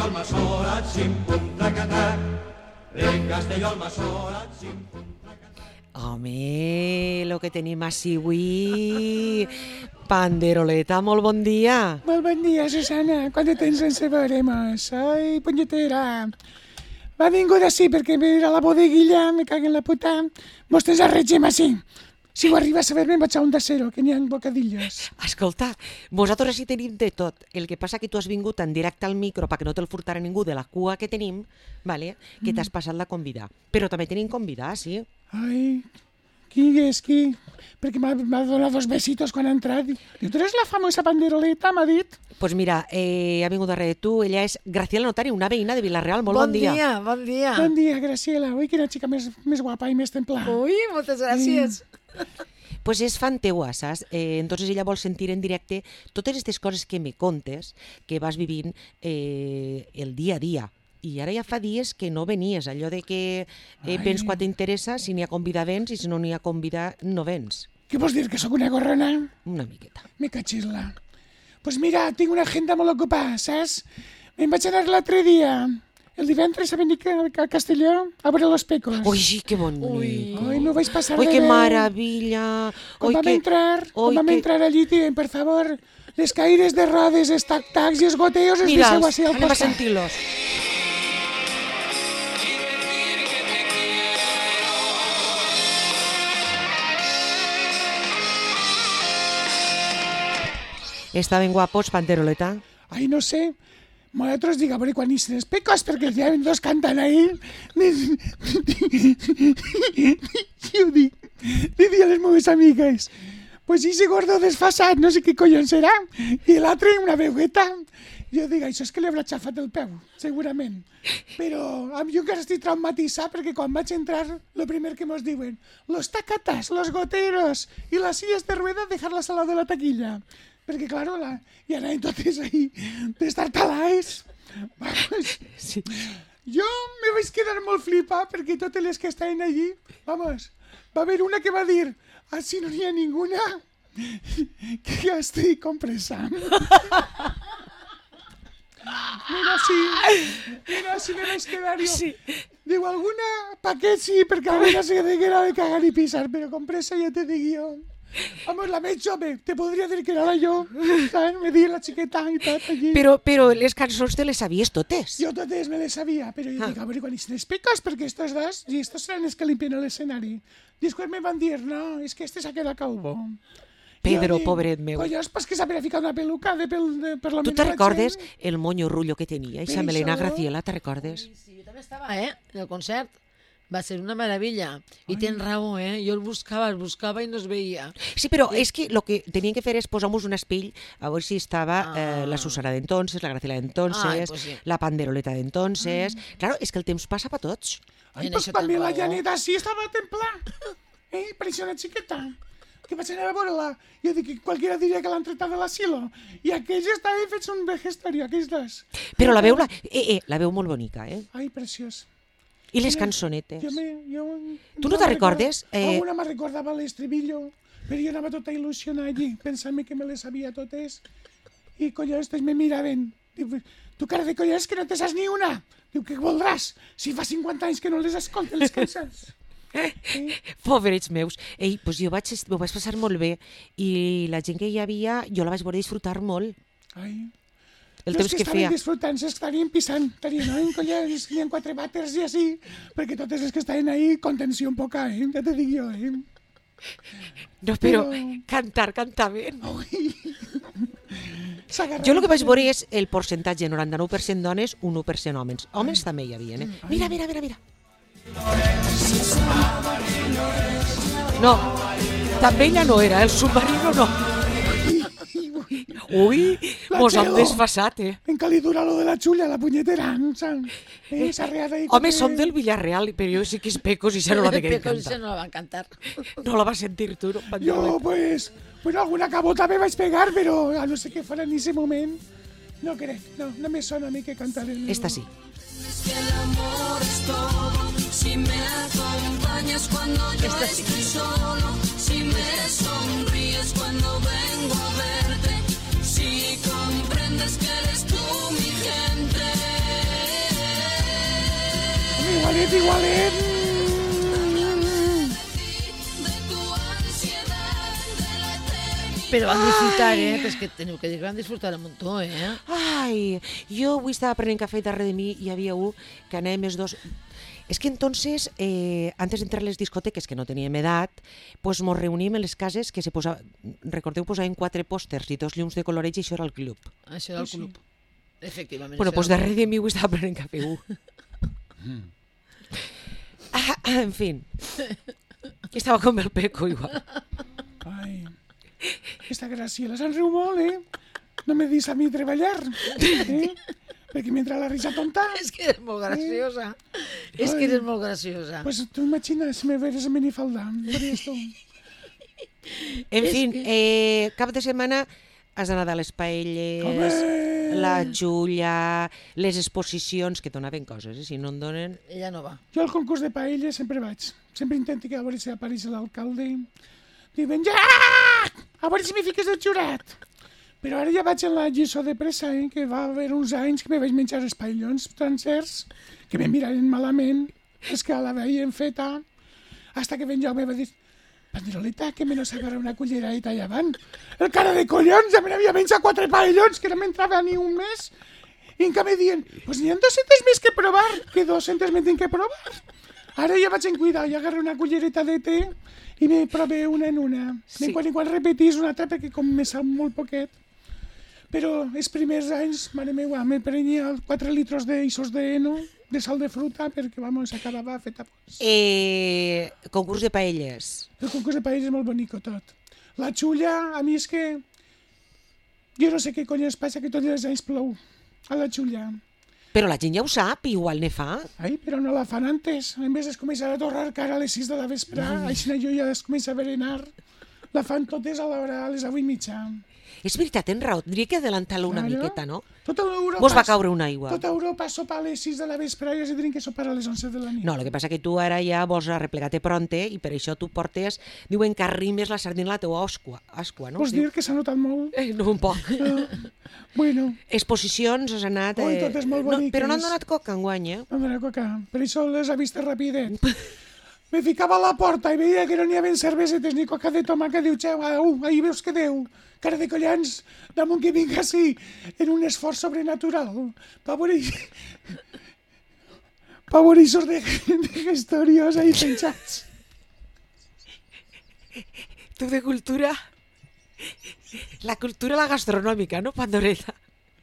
Castelló al Masora, xim-pum, traca-trac. En Castelló al Masora, xim-pum, traca-trac. Home, lo que tenim així avui... Panderoleta, molt bon dia. Molt bon dia, Susana. Quant de temps sense veuremos? Ai, punyetera. M'ha vingut així perquè m'he a la bodeguilla, me cago en la puta. Vos tens arregem així. Si ho arriba a saber, me'n vaig a un de cero, que n'hi ha bocadillos. Escolta, vosaltres així tenim de tot. El que passa que tu has vingut en directe al micro perquè no te'l furtarà ningú de la cua que tenim, vale? Que t'has passat la convidar. Però també tenim convidar, sí? Ai, qui és qui? Perquè m'ha donat 2 besitos quan ha entrat. Diu, tu eres la famosa Panderoleta, m'ha dit. Pues mira, ha vingut darrere de tu. Ella és Graciela Notari, una veïna de Vila-real. Molt bon dia. Bon dia. Bon dia, Graciela. Ui, quina xica més guapa i més templada. Ui, moltes gràcies. Pues és fan teua, saps? Entonces ella vol sentir en directe totes aquestes coses que me contes, que vas vivint el dia a dia. I ara ja fa dies que no venies, allò de que vens quan t'interessa, si n'hi ha convidar vens i si no n'hi ha convidar no vens. Què vols dir, que sóc una gorrona? Una miqueta. Me cachis-la. Pues mira, tinc una agenda molt ocupada, saps? Me'n vaig anar l'altre dia, el divendres, a venir a Castelló a veure los pecos. Ui, sí, que bonic. Ui, m'ho vaig passar Ui, de que bé. maravilla. Quan vam entrar allí, per favor, les caires de rodes, els tac-tacs i els goteos els deixeu així al anem a costat. sentir-los. Està ben guapos, Panderoleta. Ai, no sé. Nosaltres dic, a veure quan ixen els pecos, perquè els llaven 2 cantant ahí. Jo dic, li dic a les meves amigues, pues ese gordo desfasat, no sé què collons serà. I l'altre, una veueta. Jo dic, això és que li haurà xafat el peu, segurament. Però jo encara estic traumatitzat perquè quan vaig entrar, lo primer que mos diuen, los tacatas, los goteros i las sillas de rueda, dejarlas al lado de la taquilla. Perquè, claro, hi anaven totes ahí destartalades. Vamos. Sí. Jo me vaig quedar molt flipat perquè totes les que estaven allí, vamos, va haver una que va dir, si no n'hi ha ninguna, que ja estic compressant. Mira, si me vaig quedar jo. Sí. Diu, alguna paquet sí, perquè alguna se deguera de cagar i pisar, però compressa ja te dic jo. Vamos, la més jove, te podria dir que era jo, ¿sabes? Me di la xiqueta i tot allí. Però les cançons te les sabies totes. Jo totes me les sabia, però jo dic, a veure, quan ixen els pecos, perquè estos dos, i estos seran els que limpien l'escenari. Després me van dir, no, és que este s'ha quedat calvo. Pedro, pobret meu. Collons, pues que s'ha ficat una peluca de per la Tu te recordes el moño rullo que tenia? Eixa melena Graciela, te recordes? Sí, jo també estava, en el concert. Va ser una meravella. I tens raó, jo el buscava i no es veia. Sí, però és que el que tenien que fer és posar-nos un espill a veure si estava la Susana d'entonces, la Graciela d'entonces, pues sí. la Panderoleta d'entonces... Claro, és que el temps passa per tots. Ai, pues també la Janeta sí estava templada. Parecia una xiqueta. Que vaig anar a veure-la. Jo dic que qualsevol diria que l'han tretat de l'asilo. I aquells estaven fets un vejestorio, aquells dos. Però la veu, la veu molt bonica, Ai, preciós. I les cançonetes. Tu no te te recordes? Alguna me recordava l'estribillo, però jo anava tota il·lusionada allí, pensant que me les sabia totes. I collons, me miraven. Diu, tu cara de collons que no te saps ni una. Diu, què voldràs? Si fa 50 anys que no les escoltes, les cançons. Pobrets meus. Pues jo m'ho vaig passar molt bé i la gent que hi havia, jo la vaig veure disfrutar molt. Ai... El temps que feia. Estaven disfrutant, estarien pisant, collons, hi ha 4 vàters i així, perquè totes les que estaven ahí, contenció un poca, ja te dic jo, No, però cantar ben. Jo el que vaig veure és el percentatge, 99% dones, 1% homes. Homes també hi havia, Mira. No, també ella no era, el submarino no. Ui, mos hem desfasat, Encara li dura lo de la xulla, la punyetera, s'arreada ahí. Home, som del Villarreal, però jo sí que és pecos i ja no la de Pecos i ja no la van cantar. No la va sentir tu, no? Jo, pues, alguna cabota me vaig pegar, però a no sé què farà en ese moment. No crec, no me sona a mi que cantaré. Esta sí. Es que el amor es todo, si me acompañas cuando yo estoy solo, si me sonríes cuando vengo a verte, si comprendes que eres tú mi gente. Pues igualet... Però van disfrutar, Pues que teniu que dir que van disfrutar un muntó, Ai, jo avui estava prenent cafè darrere de mi i hi havia un que anàvem els dos... És que entonces, antes d'entrar a les discoteques, que no teníem edat, pues mos reuníem en les cases que se posava... Recordeu, posaven 4 pòsters i 2 llums de coloreig i això era el club. Això era el club. Efectivament. Bueno, pues darrere de mi avui estava prenent cafè. En fin. Estava com el Peco, igual. Ai, aquesta Graciela se'n riu molt, No me dis a mi treballar, Perquè mentre la risa tonta... És que eres molt graciosa. És que eres molt graciosa. Pues tu imagines, me veres en minifalda, per esto. En fin, cap de setmana has d'anar a les paelles, Home! la Julia, les exposicions, que donaven coses, si no en donen... Ella no va. Jo al concurs de paelles sempre vaig. Sempre intento que a veure si apareix l'alcalde. Diuen, ja! A veure si m'hi fiques el jurat. Però ara ja vaig en la lliçó de pressa, que va haver uns anys que me vaig menjar els paellons transers, que me miraren malament, és que la veien feta, hasta que ben Jaume va dir, Panderoleta, que me nos agarra una culleradita allà avant. El cara de collons, ja me n'havia menjat 4 paellons, que no m'entrava ni un mes, i en canvi dient, pues n'hi ha 200 més que provar, que 200 més tinc que provar. Ara ja vaig en cuidar, ja agarro una cullereta de té i me prove una en una. Sí. Quan repetís una altra, perquè com me sap molt poquet. Però els primers anys, mare meva, me prenia 4 litros d'eixos de heno, de sal de fruta, perquè, vamos, acabava feta pos. Concurs de paelles. El concurs de paelles és molt bonic tot. La xulla, a mi és que... Jo no sé què cony es passa, que tots els anys plou a la xulla. Però la gent ja ho sap, igual ne fa. Ai, però no la fan antes. En vez es començar a torrar cara a les 6 de la vespre, així jo ja es comença a berenar. La fan totes a l'hora, a les 8:30. És veritat, tens raó, tindria que adelantar-lo una miqueta, no? Tota Europa... Vos va caure una aigua. Tota Europa sopa a les 6 de la vespre i els tenen que sopar a les 11 de la nit. No, el que passa que tu ara ja vols arreplegar-te pronte i per això tu portes, diuen que arrimes la sardina a la teua oscua, no? Vols dir que s'ha notat molt? No, un poc. Bueno. Exposicions has anat... Oi, totes molt boniques. Però no han donat coca enguany, No han donat coca, per això les ha vist rapidet. Me ficava a la porta i veia que no n'hi havia cervesetes ni coca de tomaca, diu, xeu, ahí veus que Déu, cara de collons, damunt que vinc així, en un esforç sobrenatural, pa veure eixos de gestorios ahí penjats. Tu de cultura, la gastronòmica, no, Pandoreta?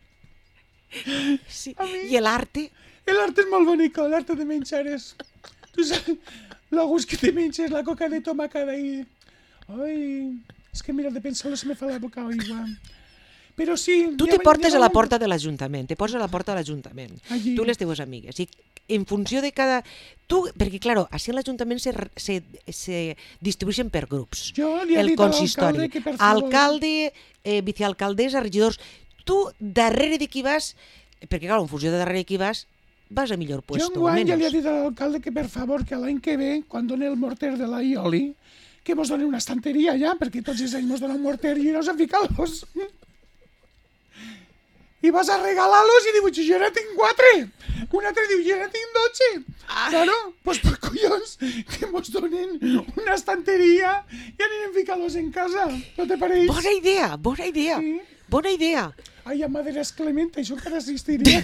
Sí. I l'arte? L'arte és molt bonic, l'arte de menjar és... Tu saps, el gust que te menges, la coca de tomaca d'ahir. Ai, és que mira, de pensar-lo se me fa la boca aigua. Però sí... Tu te portes a la porta de l'Ajuntament, te poses a la porta de l'Ajuntament, allí. Tu les teues amigues, i en funció de cada... Tu, perquè, claro, així en l'Ajuntament se distribueixen per grups. Jo li he dit a l'alcalde que, per favor... Alcalde, vicealcaldessa, regidors... Tu, darrere de qui vas... Perquè, clar, en funció de darrere de qui vas a millor puesto. Jo enguany ja li he dit a l'alcalde que, per favor, que l'any que ve, quan doni el morter de la Ioli, que mos doni una estanteria ja, perquè tots els anys mos dona un morter i no s'han ficat-los. I vas a regalar-los i diu, jo ja tinc 4. Un altre diu, jo ja tinc 12. Claro, pues per collons, que mos donen una estanteria i anirem ficar-los en casa. No te pareix? Bona idea, Sí. bona idea. Ai, a Maderas Clemente, això encara existiria.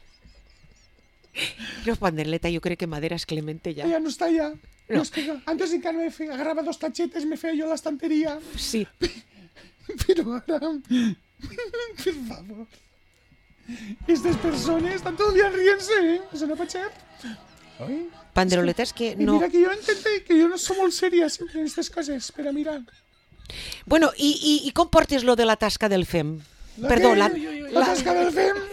No, Panderleta, jo crec que Maderas Clemente ja... Ja no està ja. No. Antes encara agarrava 2 tachetes, me feia jo l'estanteria. Sí. Però ara... Per favor. Estas persones estan tot el dia rient-se, Això no pot ser. Oi? Panderoleta, és que I no... mira que jo intenté, que jo no soc molt sèria sempre en aquestes coses, per a mirar. Bueno, i com portes lo de la tasca del FEM? La tasca del FEM.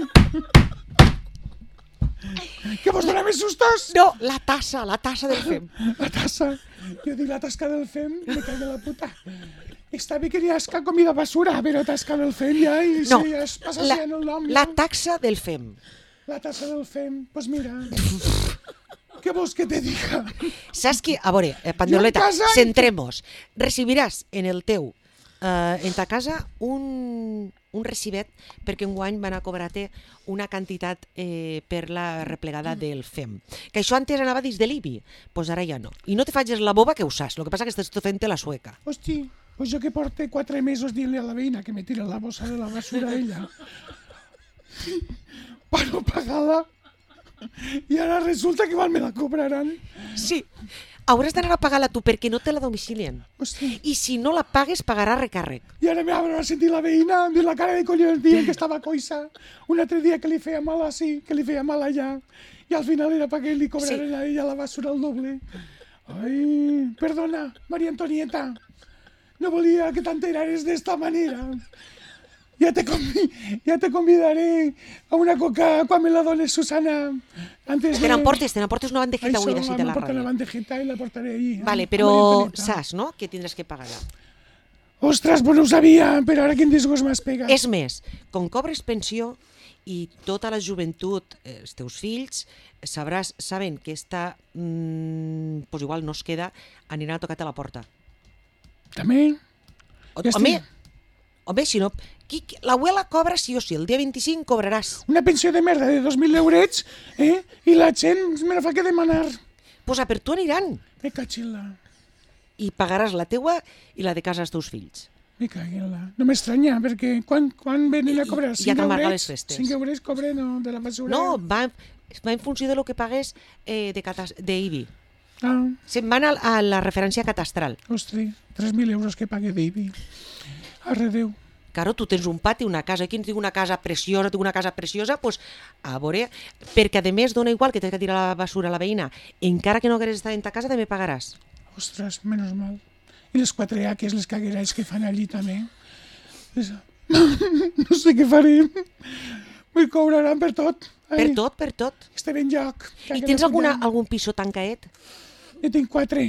Que vos dona més sustos? No, la tassa del FEM. La tassa. Jo dic la tasca del FEM, me caig de la puta. Està bé que n'hi ha comida basura, però tasca del FEM ja, i No, sí, es passa sent el nom. la ja. taxa del FEM. La tassa del FEM, pues mira. Què vols que te diga? Saps que, a veure, Pandoleta, Jo en casa- centremos. Recibiràs en el teu en ta casa un recibet perquè enguany van a cobrar-te una quantitat per la replegada del FEM. Que això antes anava dins de l'IBI, doncs ara ja no. I no te facis la boba que ho saps, el que passa que estàs fent-te la sueca. Hosti, pues jo que porte 4 mesos dient-li a la veïna que me tira la bossa de la basura a ella per no pagar-la i ara resulta que igual me la cobraran. Sí, hauràs d'anar a pagar-la tu perquè no te la domicilien. Hosti, I si no la pagues, pagarà recàrrec. i ara me habrà sentit la veïna de la cara de collons dient que estava coixa. Un altre dia que li feia mal així, que li feia mal allà. I al final era perquè li cobraren a ella la basura al doble. Ai, perdona, Maria Antonieta. No volia que t'enterares d'esta manera. Ja te convidaré a una coca quan me la dones, Susana. Antes Te n'emportes una bandejita avui d'ací de la m'emporta una ràdio. bandejita i la portaré ahí. Vale, a però Maria Antonieta. saps, no?, que tindràs que pagar-la. Ostres, pues no ho sabia, però ara quin disgust m'has pegat. És més, com cobres pensió i tota la joventut, els teus fills, saben que esta, pues igual no es queda, aniran a tocar-te a la porta. També? Ja Home, si no... L'abuela cobra sí o sí, el dia 25 cobraràs. Una pensió de merda de 2.000 eurets, i la gent me la fa que demanar. Pues a per tu aniran Me caig-en-la, i pagaràs la teua i la de casa als teus fills. me caig-en-la. No m'estranya, perquè quan venen a cobrar? I ja t'amarga les festes. 5 eurets cobren de la basura? No, va en funció de lo que pagues d'IBI. Ah, Se'n van a la referència catastral. ostres, 3.000 euros que pague d'IBI. Arredeu. Claro, tu tens un pati, una casa, aquí tinc una casa preciosa, doncs a veure, perquè a més dona igual que t'has que tirar la basura a la veïna, encara que no hagués estat en ta casa també pagaràs. Ostres, menys mal. I les 4 aques, les caguerats que fan allí també. No sé què farem. Me cobraran per tot. Per tot. Estic ben lloc. I tens algun piso tancaet? Jo tinc 4.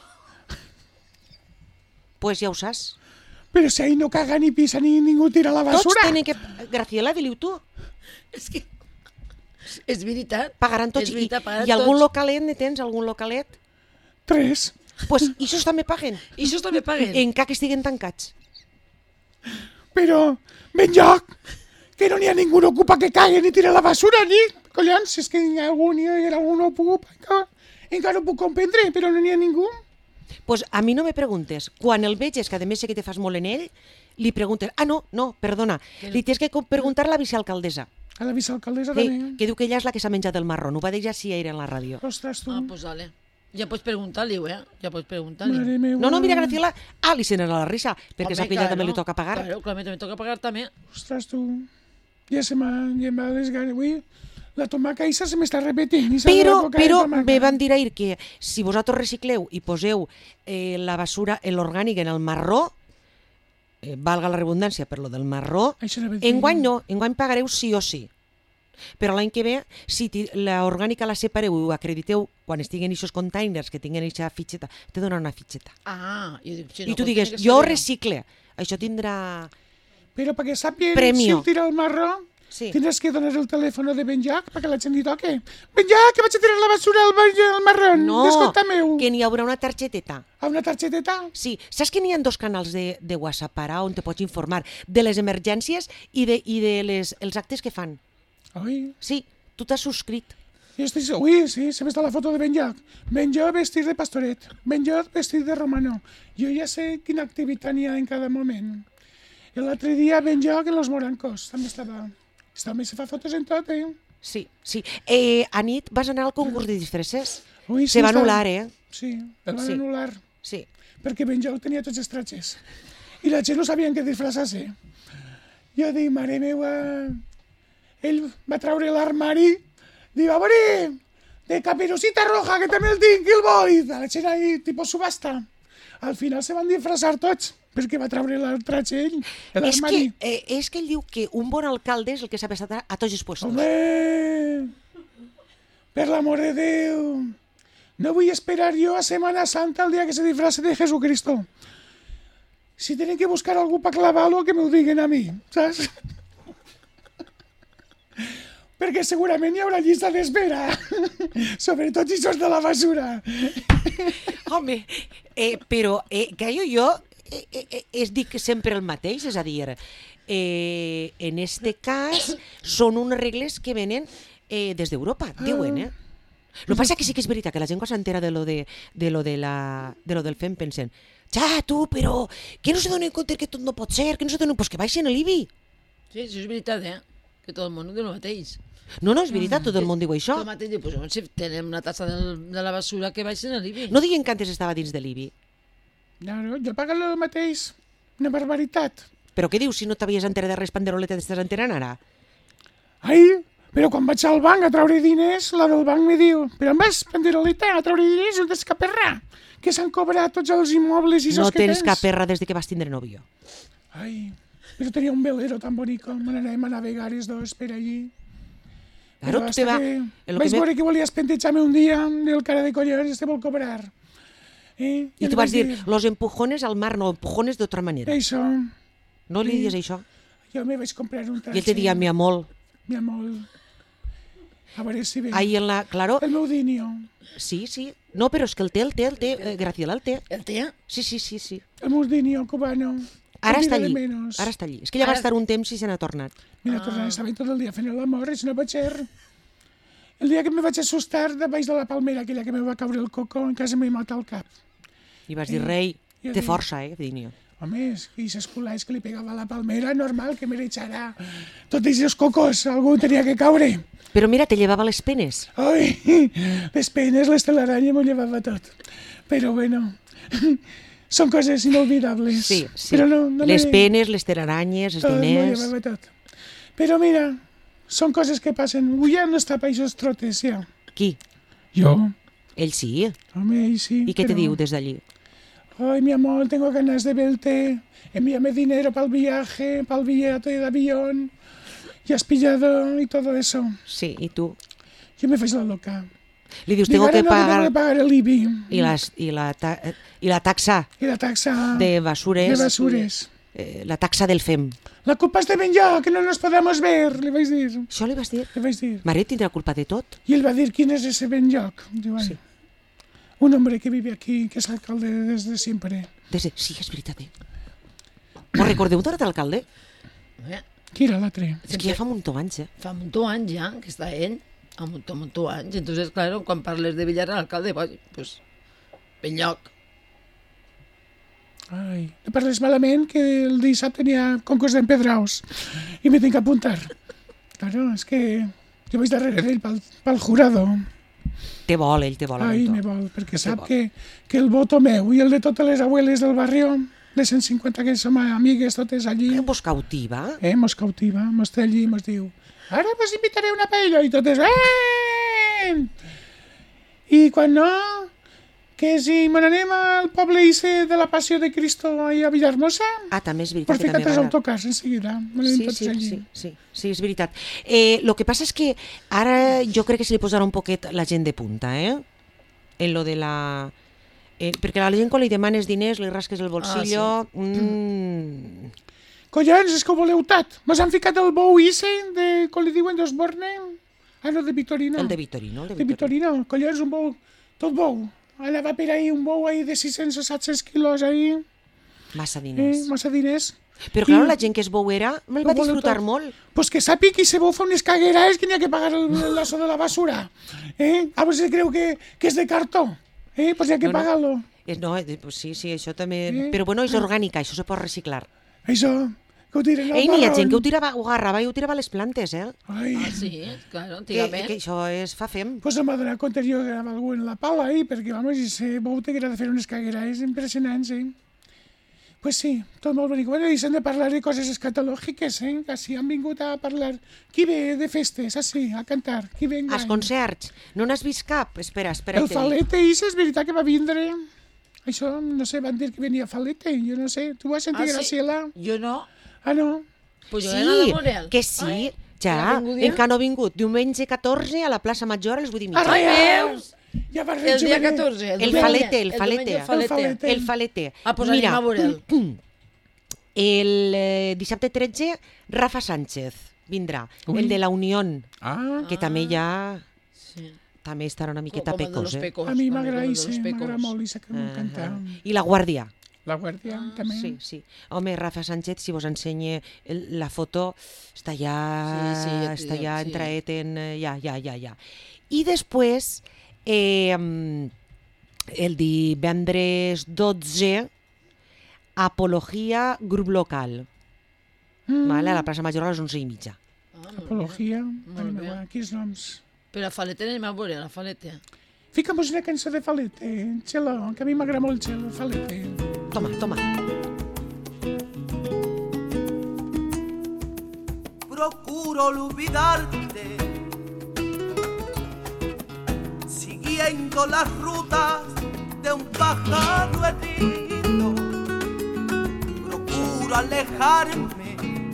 Pues ja ho saps. Però si ahí no caga ni pisa ni ningú tira la Tots basura. tenen que... Graciela, dili-ho tu. És que... És veritat. Pagaran tots. És veritat, pagaran I algun tots. localet ne tens? Algun localet? 3. Pues ixos també paguen. I això també paguen. Encara que estiguen tancats. Però, ben lloc, que no n'hi ha ningú no ocupa que cague ni tira la basura, ni... Collons, si és que hi ha algú no ocupa, encara ho puc comprendre, però no n'hi ha ningú. Pues a mi no me preguntes. Quan el veges, que a més sé que te fas molt en ell, li preguntes... Ah, no, perdona. Li tens que preguntar a la vicealcaldessa. A la vicealcaldessa també. Que diu que ella és la que s'ha menjat el marrón. Ho va dir ja si era en la ràdio. Ostres, tu. Ah, pues vale. Ja pots preguntar-li-ho, Ja pots preguntar-li. Mare meva. No, mira, Graciela... Ah, li sent a la risa, perquè Home, sap que ella claro. també li toca pagar. Claro, a mi també toca pagar també. Ostres, tu. Ja m'ha desgana. Ui, la tomaca isa se m'està repetint. Però me van dir ahir que si vosaltres recicleu i poseu la basura, l'orgànic en el marró, valga la redundància per lo del marró, Això anava a dir. enguany no, enguany pagareu sí o sí. Però l'any que ve, si l'orgànica la separeu i ho acrediteu quan estiguen aquests containers que tinguen aquesta fitxeta, te donen una fitxeta. Ah, jo dic, si I no, tu pues digues, tiene que jo ser recicle, això tindrà... Però perquè sàpien Premio. si tira el marró, Sí. tindràs que donar el telèfon de Benjac perquè la gent li toque. Benjac, que vaig a tirar la basura al marró. No, Descompta-me-ho. que n'hi haurà una targeteta. A una targeteta? Sí, saps que n'hi ha 2 canals de WhatsApp ara on te pots informar de les emergències i de els actes que fan. Ui, Sí, tu t'has subscrit. ui, sí, se m'està la foto de Benjac. Benjac vestit de pastoret. Benjac vestit de romano. Jo ja sé quina activitat n'hi ha en cada moment. I l'altre dia Benjac en los morancos. També estava... També se fa fotos en tot, Sí. A nit vas anar al concurs de disfresses. Ui, Se va està- anul·lar, Sí, el van Sí. anul·lar. Sí. Perquè Benjac tenia tots els tratges. I la gent no sabien què disfressar-se. Jo dic, mare meva... Ell va treure l'armari, diu, a veure, de Caperucita Roja, que també el tinc, qui el vol? I la gent ahí, tipus subhasta. Al final se van disfressar tots, perquè va treure el tratge ell, l'armari. És que ell diu que un bon alcalde és el que sap estar a tots els puestos. Home, per l'amor de Déu, no vull esperar jo a Semana Santa el dia que se disfrace de Jesucristo. Si tenen que buscar algú per clavar-lo, que m'ho diguen a mi, saps? Perquè segurament hi haurà llista d'espera, sobretot si sos de la basura. Home, però callo jo, es dic sempre el mateix, és a dir, en este cas són unes regles que venen des d'Europa, diuen, El que passa que sí que és veritat que la gent quan s'entera de lo del FEM pensen ja, tu, però que no se donen compte que tot no pot ser, que no se donen... Pues que baixen l'IBI. Sí, això és veritat, que tot el món diu el mateix. No, és veritat, tot el món diu això. Tot el mateix diu, pues, si tenim una tassa de la basura que baixen a l'IBI. No diguen que antes estava dins de l'IBI. No, jo pago el mateix. Una barbaritat. Però què dius si no t'havies enterat de res, panderoleta, t'estàs enterant ara? Ai, però quan vaig al banc a treure diners, la del banc me diu, però em vas, panderoleta, a treure diners, no tens cap erra, que s'han cobrat tots els immobles i No que tens cap erra des de que vas tindre novio. Ai, però tenia un velero tan bonico, me n'anàvem a navegar els dos per allí. Claro, tu te va... Vaig veure que volies pentejar-me un dia, el cara de collons, te vol cobrar. I tu vas dir, los empujones al mar, no, empujones d'otra manera. Això. No li digues això. Jo me vaig comprar un traje. I ell te dia, mi amor. Mi amor. A veure si ve. Ahí en la... Claro. El meu dinio. Sí. No, però és que el té, Graciela el té. El té? Sí. El meu dinio cubano. Ara està allí. És que ja va estar un temps i se n'ha tornat. Mira, estava tot el dia fent l'amor, si no pot ser. El dia que me vaig assustar de baix de la palmera, aquella que me va caure el coco, en casa me mata el cap. I vas dir, rei, té força, dinio. Home, és que aquestes culats que li pegava a la palmera, normal que me l'eixarà. Tots aquests cocos, algú tenia que caure. Però mira, te llevava les penes. Ai, les penes, les telarañas, m'ho llevava tot. Però bueno, són coses inolvidables. Sí. Però no les penes, les telarañes, els diners... M'ho llevava tot. Però mira, són coses que passen. Avui ja no està per aquests trotes, ja. Qui? Jo. Ell sí. Home, ell sí. I què te diu des d'allí? Ay, mi amor, tengo ganas de verte. Envíame dinero para el viaje, para el billete de avión. Ya has pillado y todo eso. Sí, ¿y tú? Yo me faig la loca. Li dius, tengo que pagar... pagar el IBI. I la taxa... I la taxa... De basures. De basures. La taxa del FEM. La culpa és de ben jo, que no nos podemos ver, li vaig dir. Això li vas dir? Li vaig dir. Maria tindrà culpa de tot. I ell va dir, ¿quién es ese ben lloc? Diu, sí. Un hombre que vive aquí, que és l'alcalde desde siempre. Sí, és veritat, Vos recordeu d'un altre alcalde? Qui era l'altre? És que ja fa un muntó anys, Fa un muntó anys ja, que està ell. A un muntó anys. Entonces, claro, quan parles de Villar, l'alcalde, pues, ben lloc. Ai, no parles malament, que el dissabte tenia concurs d'empedraus i me tinc que apuntar. Claro, és que jo vaig darrere d'ell pel jurado. Te vol, ell te vol. Ai, me vol, perquè sap que el voto meu i el de totes les abueles del barrio, les 150 que som amigues totes allí... Vos cautiva? Mos cautiva, mos té allí i mos diu ara vos invitaré una paella i totes... I quan no, que si me n'anem al poble ise de la Passió de Cristo ahí a Villahermosa... també és veritat. Per ficar 3 autocars en seguida. Sí, és veritat. Lo que passa és que ara jo crec que se li posarà un poquet la gent de punta, en lo de la... perquè a la gent quan li demanes diners, li rasques el bolsillo... Collons, és que ho voleu tot. Mos han ficat el bou ise de, com li diuen, d'Osborne? No, de Vitorino. El de Vitorino. De Vitorino, collons, un bou, tot bou. Allà va per ahí un bou ahí de 600 o 700 quilos ahí. Massa diners. Massa diners. Però clar, la gent que es bouera me'l va disfrutar molt. Pues que sàpiga que se bou fa unes cagueres que n'hi ha que pagar el lazo de la basura. A veure si creu que és de cartó. Pues n'hi ha que pagar-lo. No, sí, això també... Però bueno, és orgànica, això se pot reciclar. Això, que ho tiren al marrón. N'hi ha gent que ho agarrava i ho tirava a les plantes, Ai. Sí, claro, antigament. Que això fa fem. Pues no m'ha donat compte jo que anava algú en la pala ahí, perquè, vamos, ese bou té que era de fer unes cagueres impressionants, Pues sí, tot molt bonic. Bueno, i s'han de parlar de coses escatològiques, que si han vingut a parlar... Qui ve de festes, així, a cantar? Qui ve als concerts? No n'has vist cap? Espera. El Falete, és veritat que va vindre... Això, no sé, van dir que venia Falete, jo no sé. Tu vas sentir, Graciela? Jo no. No? Pues jo he anat a veure'l. Que sí, ja. Encara no ha vingut. Diumenge 14 a la plaça Major a les 8:30. Veus? Ja va El dia 14. El Falete. El Falete. Pues anem a veure'l. El dissabte 13, Rafa Sánchez vindrà. El de la Unión, que també ja... També estarà una miqueta pecos, A mi m'agrada molt i sé que m'agrada cantar. I la Guàrdia. La Guàrdia, també. Sí, sí. Home, Rafa Sánchez, si vos ensenya la foto, està ja, Sí, ja t'ho està dic, ja sí. entraet en... Ja. I després, el divendres 12, Apologia, grup local. Vale, a la plaça Major a les 11:30. Ah, molt bé. Apologia. Molt bé. Quins noms? Però a Falete anem a veure, la Falete. Fica'm una cançó de Falete, Txelo, que a mi m'agrada molt Txelo, Falete. Toma. Procuro olvidarte, siguiendo las rutas de un pájaro herido. Procuro alejarme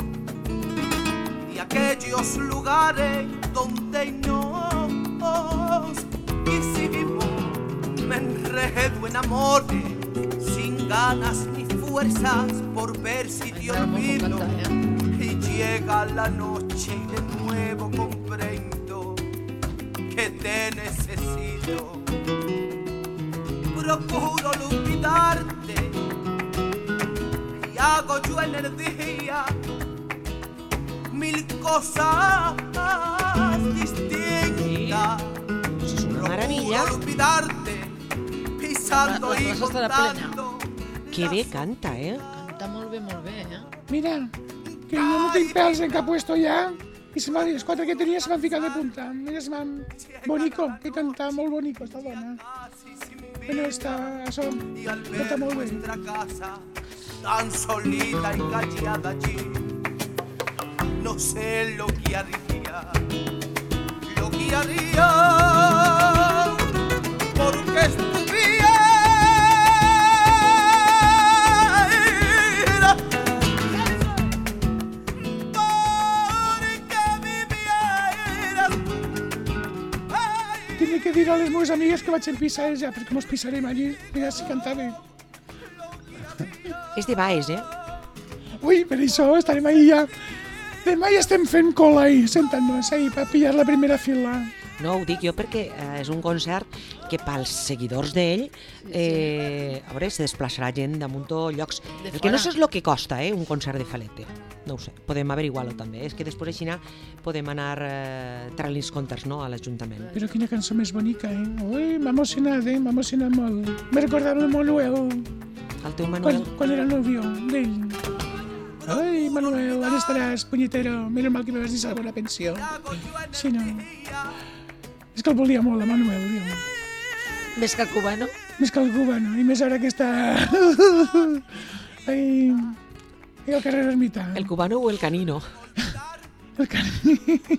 de aquellos lugares donde nos quisimos. Me enredo en amores sin ganas ni fuerzas por ver si te olvido. Y llega la noche y de nuevo comprendo que te necesito. Procuro olvidarte y hago yo en el día mil cosas distintas. Eso es una maravilla. Procuro olvidarte pisando La y plaça estarà plena. contando. Que bé canta, Canta molt bé, Mira, que jo no tinc pèls en cap puesto ja, i les 4 que tenia se m'han ficat de punta. Mira, se m'han... Bonico, que canta molt bonico, esta dona. Bueno, això, Y al canta ver molt bé. nuestra casa tan solita y callada allí, no sé lo que haría, porque estuviera, porque viviera. Tinc que dir a les meves amigues que vaig en pissar ja, perquè mos pissarem allí. Mira, si cantava. És de Baes, Ui, per això estarem ahí ja. Demà ja estem fent cola ahí, sentant-nos ahí, per pillar la primera fila. No, ho dic jo perquè és un concert que pels seguidors d'ell a veure, se desplaçarà gent damunt llocs. De El que no fora. sé és el que costa, un concert de Falete. No ho sé, podem averiguar-ho també. És que després així podem anar traient els comptes, no, a l'Ajuntament. Però quina cançó més bonica, Ui, m'ha emocionat, m'ha emocionat molt. M'he recordat el Manuel, El teu Manuel... quan era nòvio d'ell. Ai, Manuel, on estaràs, punyetero? Mira mal que me vas dir la bona pensió. Si no... És que el volia molt, a Manuel, jo. Més que el cubano. Més que el cubano, i més ara que està... Ai... I al carrer Ermita. El cubano o el canino? El carrer...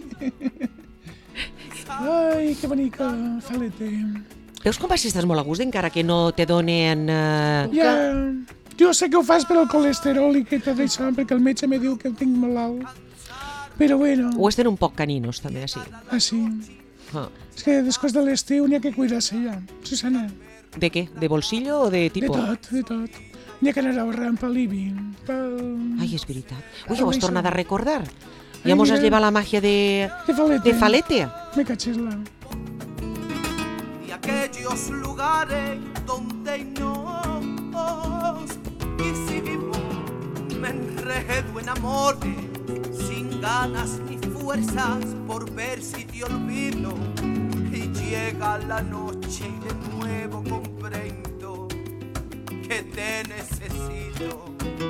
Ai, que bonica, Falete. Veus com vas si estàs molt a gust encara que no te donen... Ja... Jo sé que ho fas per al colesterol i que tot això, perquè el metge me diu que el tinc molt alt. Però bueno... O estan un poc caninos, també, així. Ah, sí. Ah. És que després de l'estiu n'hi ha que cuidar-se ja, Susana. De què? De bolsillo o de De tipo? tot. N'hi ha que anar ahorrant pel IBI, pel... Ai, és veritat. Ui, Com ho has això? tornat a recordar. Ai, Ja mos has mira. llevat la màgia de Falete. Falete. Me caches la... De aquellos lugares donde nos quisimos. Me enredo en amores sin ganas ni fuerzas por ver si te olvido. Y llega la noche y de nuevo comprendo que te necesito.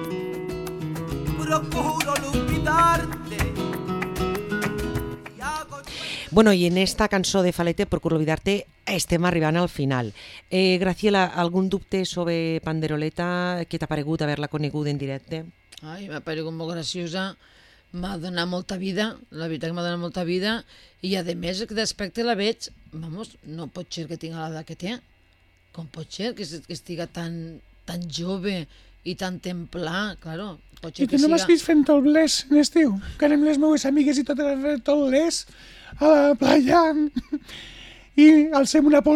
Procuro olvidarte. Y hago Bueno, i en esta cançó de Falete, Procuro olvidarte, estem arribant al final. Graciela, algun dubte sobre Panderoleta? Què t'ha paregut haver-la conegut en directe? Ai, m'ha paregut molt graciosa, m'ha donat molta vida, la veritat que m'ha donat molta vida, i a més d'aspecte la veig, vamos, no pot ser que tingui l'edat que té, com pot ser que estiga tan jove i tan templà, claro, pot ser I tu no m'has vist fent tot l'és en estiu? Que anem les meues amigues i tot l'és a la playa i alcem una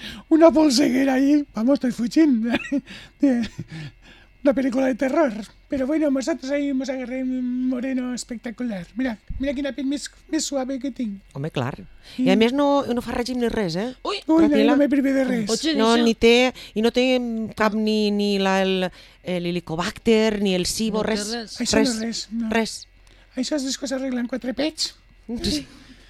polseguera ahí. Vamos, estoy fugint de una pel·lícula de terror. Pero bueno, nosotros ahí hemos agarrado un moreno espectacular. Mira quina pell més suave que tinc. Home, clar. I a més no fa règim ni res, eh? Ui, Ui, Tranquil·la. no m'he privat de res. Potser No, d'això. no té cap ni l'helicobacter, ni el SIBO, No té res. res. Això no res, no. Res. Això és que s'arreglen 4 pets. Sí.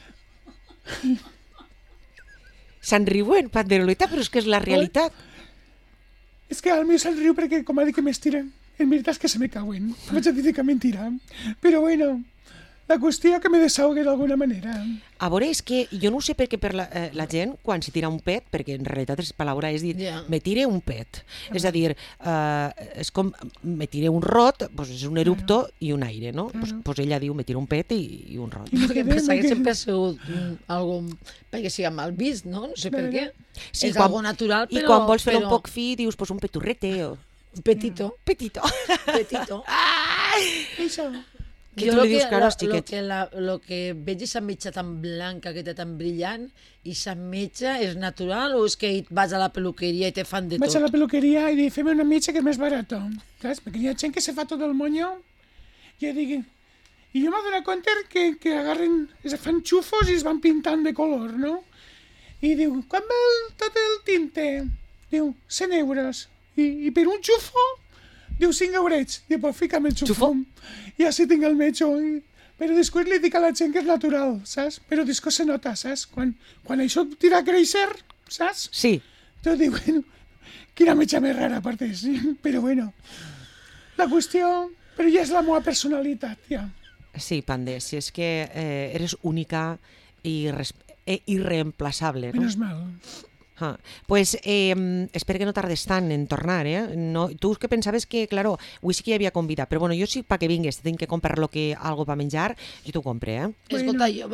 Se'n riuen, Panderoleta, però és que és la realitat. És que al meu se'n riu perquè, com ha dit que m'estiren, en veritat és que se me cauen. Vaig a dir que mentira. Però bueno, la qüestió que me desahogui d'alguna manera. A veure, és que jo no ho sé perquè per la gent, quan se tira un pet, perquè en realitat és paraula és dir, Ja. me tire un pet. És a dir, és com, me tire un rot, doncs és un erupto i un aire, no? Doncs ella diu, me tire un pet i un rot. Perquè pensava que sempre ha sigut algo perquè sigui mal vist, no? No sé per què. Sí, És algo natural, però... I quan vols fer un però poc fi, dius, pues un peturrete o... Petito. Petito. Petito. Això. Que tu li dius caros, lo xiquet. que veig és la metxa tan blanca, que té tan brillant, i la metxa és natural o és que vas a la peluqueria i te fan de Vaig a tot? la peluqueria i dic, fem una mitja que és més barato. Saps? Perquè hi ha gent que se fa tot el monyo i jo dic... I jo m'he donat compte que agarren, es fan xufos i es van pintant de color, no? I diu, quan val tot el tinte? Diu, 100 euros. I per un xufo? Diu, 5 eurets. Diu, pues fica'm el xufo. I així tinc el metge. Però després li dic a la gent que és natural, saps? Però després se nota, saps? Quan això tira a créixer, saps? Sí. Te dic, bueno, quina metge més rara, aparte, sí? Però bueno, la qüestió... Però ja és la meva personalitat, ja. Sí, Pande, si és que eres única i irreemplaçable, no? Menos mal. Ah, pues espero que no tardes tant en tornar, eh? No, tu que pensaves que, claro, avui sí que hi havia convidat, però bueno, jo sí, pa que vingues, tinc que comprar algo per menjar, jo t'ho compre, eh? Escolta, jo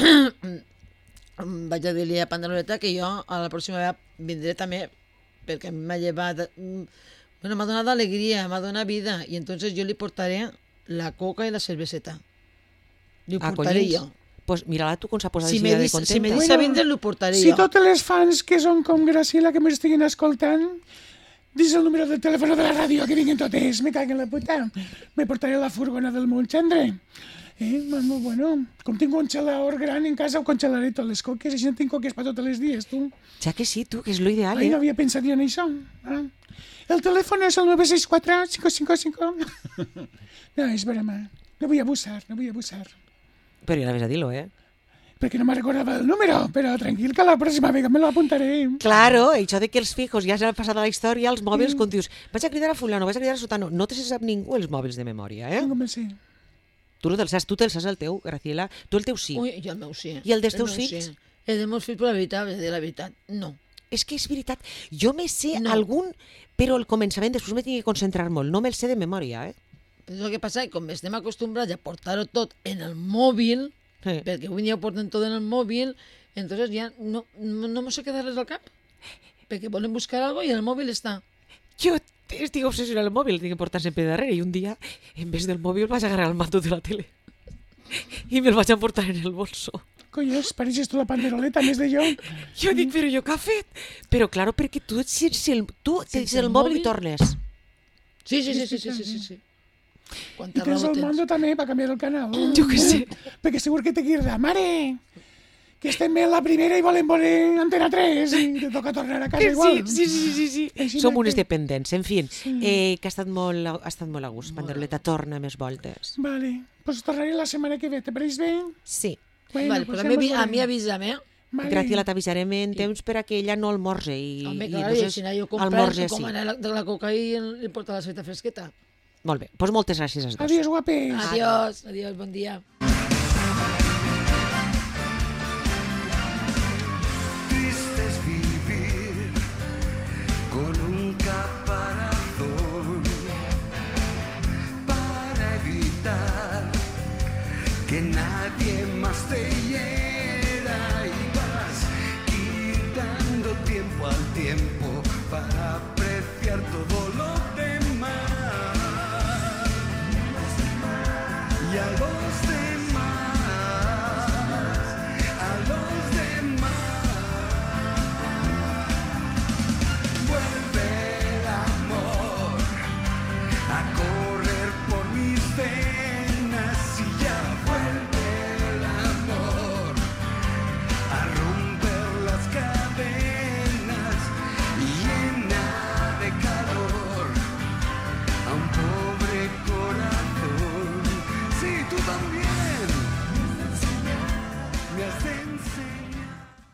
vaig a dir-li a Panderoleta que jo a la pròxima vegada vindré també perquè m'ha llevat... Bueno, m'ha donat alegria, m'ha donat vida i entonces jo li portaré la coca i la cerveseta. Li ho portaré collins. jo. Pues mira-la tu com s'ha posat Si així me de dis, contenta. si me deixa vindre, l'ho portaré Si jo. totes les fans que són com Graciela que m'estiguin escoltant, dis el número de telèfon de la ràdio, que vinguin totes, me caguen la puta. Me portaré la furgona del meu gendre. Bueno, com tinc un congelador gran en casa, ho congelaré totes les coques, així no tinc coques per tots els dies, tu. Ja que sí, tu, que és lo ideal, Ai, no eh? havia pensat jo en això. Ah. El telèfon és el 964-555. No, és broma. No vull abusar. Però ja l'haves a dir-lo, eh? Perquè no me recordava el número, però tranquil, que la pròxima vegada me l'apuntaré. Claro, això de que els fijos ja s'ha passat a la història, els mòbils, quan dius, vaig a cridar a fulano, vaig a cridar a sotano, no te se sap ningú els mòbils de memòria, eh? Com sé. Tu no te'l saps, tu te'l saps el teu, Graciela, tu el teu sí. Ui, jo el meu sí. I el dels teus meu fills? Sí. El dels meus fills, però la veritat, no. És que és veritat, jo me sé No. algun, però al començament després me tinc que concentrar molt, no me'l sé de memòria, eh? Però el que passa és que com estem acostumbrats a portar-ho tot en el mòbil, Sí. perquè avui dia ho porten tot en el mòbil, entonces ja no me sé quedar res al cap. Perquè volen buscar algo i el mòbil està. Jo estic obsessionat amb el mòbil, el tinc que portar sempre darrere, i un dia, en vez del mòbil, vaig agarrar el mando de la tele i me'l vaig emportar en el bolso. Collons, pareixes tu la panderoleta, més de jo. Jo dic, però jo què ha fet? Però, claro, perquè tu sense el mòbil i tornes. Sí. I Quanta tens raó el tens. Mondo també per canviar el canal. Jo què sé. Perquè segur que te quirda, mare, que estem en la primera i volem veure Antena 3 i te toca tornar a casa igual. Sí. Així Som que- unes dependents, en fi, que ha estat molt a gust. Panderoleta, torna més voltes. Vale, pues tornaré la setmana que ve, te pareix bé? Sí. Bueno, Vale, pues però ja a mos mi veurem. avisa'm, eh? Vale. Graciela, t'avisarem en temps per a que ella no almorze i Home, clar, i entonces així jo comprar almorze com sí. anar de la coca i li porta la ceta fresqueta. Molt bé, doncs moltes gràcies als dos. Adiós, guapes. Adiós, bon dia. Triste es vivir con un caparazón para evitar que nadie más te hiera y vas quitando tiempo al tiempo para apreciar todo lo demás y a los demás